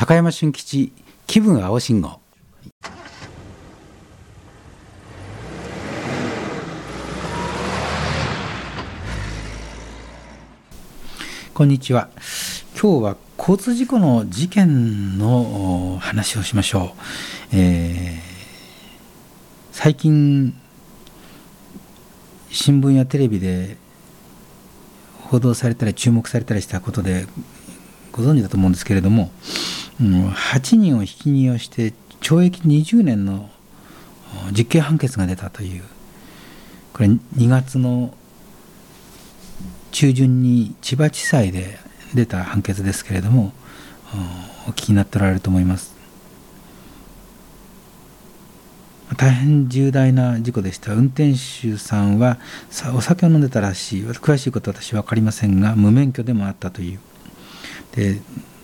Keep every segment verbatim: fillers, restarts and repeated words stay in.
高山俊吉気分青信号。こんにちは。今日は交通事故の事件の話をしましょう。えー、最近新聞やテレビで報道されたり注目されたりしたことでご存知だと思うんですけれども、はちにんをひき逃げをして懲役にじゅうねんの実刑判決が出たという、これにがつの中旬に千葉地裁で出た判決ですけれども、お聞きになっておられると思います。大変重大な事故でした。運転手さんはお酒を飲んでたらしい。詳しいことは私は分かりませんが、無免許でもあったという。で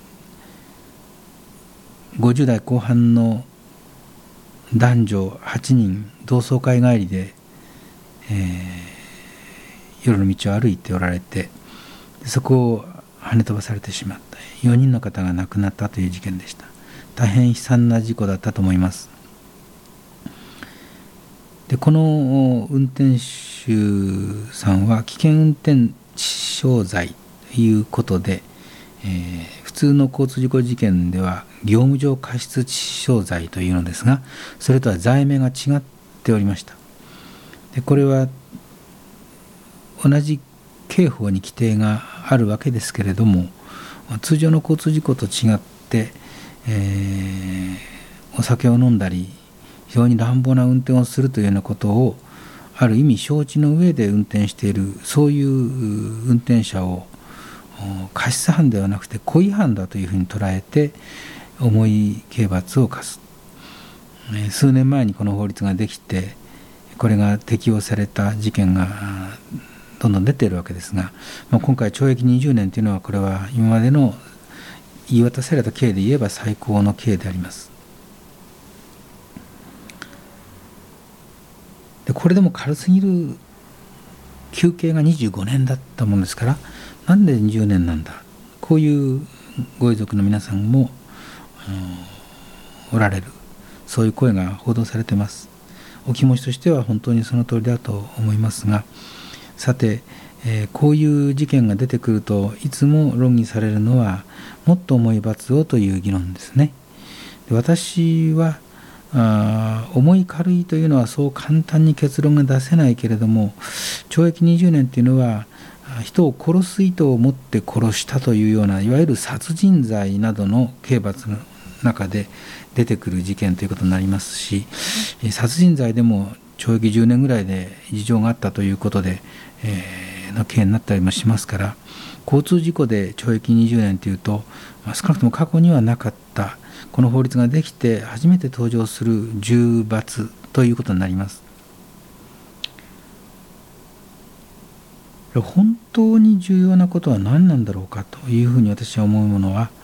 ごじゅう代後半の男女はちにん同窓会帰りで、えー、夜の道を歩いておられて、そこを跳ね飛ばされてしまったよにんの方が亡くなったという事件でした。大変悲惨な事故だったと思います。でこの運転手さんは危険運転致死傷罪ということで、えー、普通の交通事故事件では業務上過失致死傷罪というのですが、それとは罪名が違っておりました。でこれは同じ刑法に規定があるわけですけれども、通常の交通事故と違って、えー、お酒を飲んだり非常に乱暴な運転をするというようなことをある意味承知の上で運転している、そういう運転者を過失犯ではなくて故意犯だというふうに捉えて重い刑罰を課す。数年前にこの法律ができて、これが適用された事件がどんどん出ているわけですが、まあ、今回懲役にじゅうねんというのは、これは今までの言い渡された刑で言えば最高の刑であります。でこれでも軽すぎる。求刑がにじゅうごねんだったものですから、なんでにじゅうねんなんだ、こういうご遺族の皆さんも、うん、おられる。そういう声が報道されています。お気持ちとしては本当にその通りだと思いますが、さて、えー、こういう事件が出てくるといつも論議されるのは、もっと重い罰をという議論ですね。で私はあ重い軽いというのはそう簡単に結論が出せないけれども、懲役にじゅうねんというのは人を殺す意図を持って殺したというような、いわゆる殺人罪などの刑罰の中で出てくる事件ということになりますし、殺人罪でも懲役じゅうねんぐらいで事情があったということで、えー、の刑になったりもしますから、交通事故で懲役にじゅうねんというと、少なくとも過去にはなかった、この法律ができて初めて登場する重罰ということになります。本当に重要なことは何なんだろうかというふうに私は思うものは、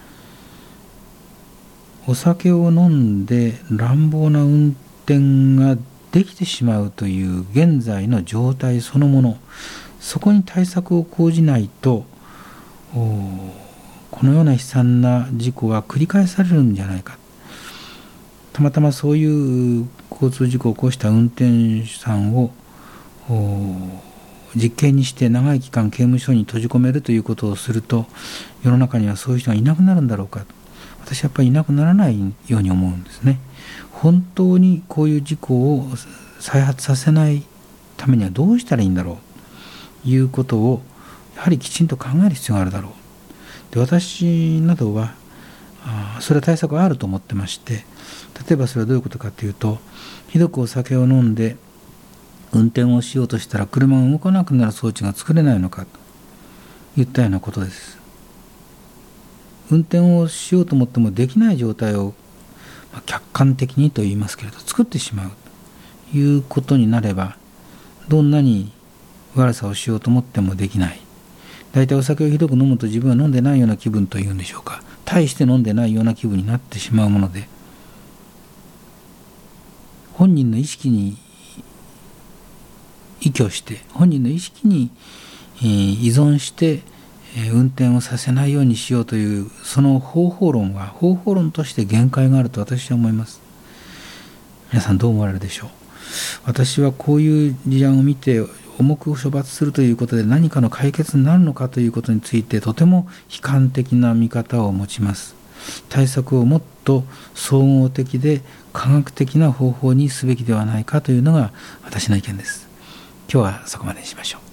お酒を飲んで乱暴な運転ができてしまうという現在の状態そのもの、そこに対策を講じないと、このような悲惨な事故は繰り返されるんじゃないか。たまたまそういう交通事故を起こした運転手さんを実刑にして長い期間刑務所に閉じ込めるということをすると、世の中にはそういう人がいなくなるんだろうか。私はやっぱりいなくならないように思うんですね。本当にこういう事故を再発させないためにはどうしたらいいんだろうということをやはりきちんと考える必要があるだろう。で私などはあそれは対策があると思ってまして、例えばそれはどういうことかというと、ひどくお酒を飲んで運転をしようとしたら車が動かなくなる装置が作れないのかといったようなことです。運転をしようと思ってもできない状態を、まあ、客観的にと言いますけれど作ってしまうということになれば、どんなに悪さをしようと思ってもできない。大体お酒をひどく飲むと自分は飲んでないような気分というんでしょうか、大して飲んでないような気分になってしまうもので、本人の意識に依拠して、本人の意識に依存してえー、運転をさせないようにしようというその方法論は方法論として限界があると私は思います。皆さんどう思われるでしょう。私はこういう事案を見て重く処罰するということで何かの解決になるのかということについてとても悲観的な見方を持ちます。対策をもっと総合的で科学的な方法にすべきではないかというのが私の意見です。今日はそこまでにしましょう。